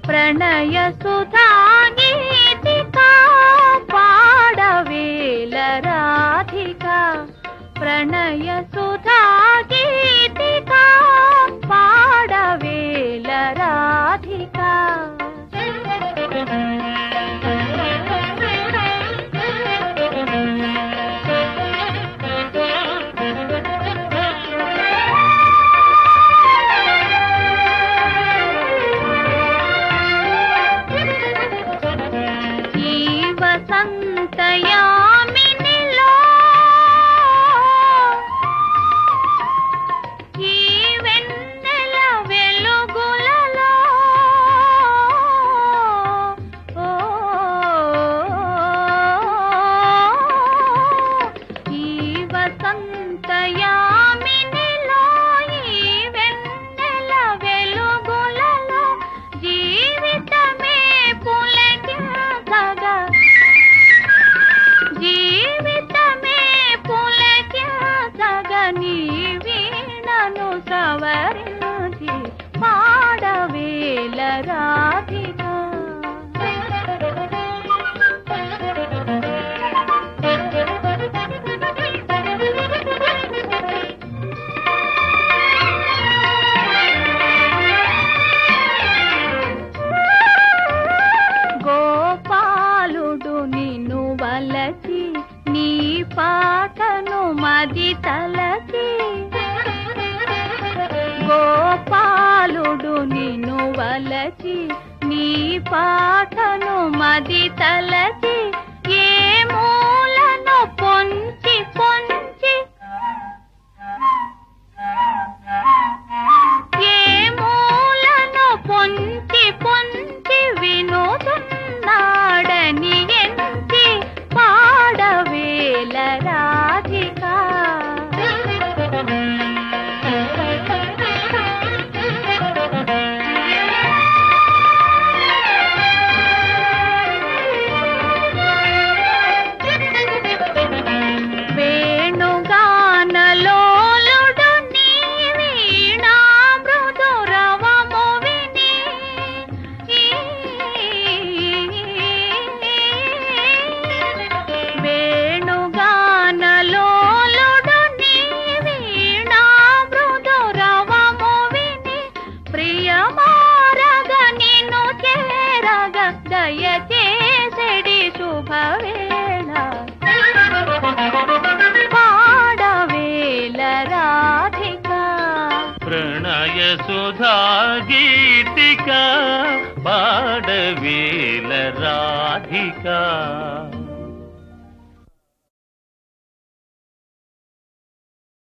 ప్రణయ సుధా గీతికా పాడవేల రాధికా ప్రణయ సుధా గీతికా పాడవేల రాధికా వసంతయామినిలో ఈ వెన్నెల వెలుగులలో ఈ వసంతయామినిలో ఈ వెన్నెల వెలుగులలో జీవితమే పులకించగా జీవితమే పులకించగా నీ వీణను సవరించి పాడవేల రాధికా గోపాలుడు నిన్ను వలచి నీ పాటను మది తలచి గోపాలుడు నిన్ను వలచి నీ పాటను మది తలచి ఏ మూలను పొంచి పొంచి ఏ మూలను పొంచి పొంచి వినోదున్నాడని ఎంచి పాడవేల రాధికా వేణుగానలోలుడు నీ వీణా మృదురవము విని వేణుగానలోలుడు నీ వీణా మృదురవము విని ప్రియమారగ నిన్ను చేరగ దయచేసెడి శుభవేళ పాడవేల రాధికా ప్రణయ సుధా గీతికా పాడవేల రాధికా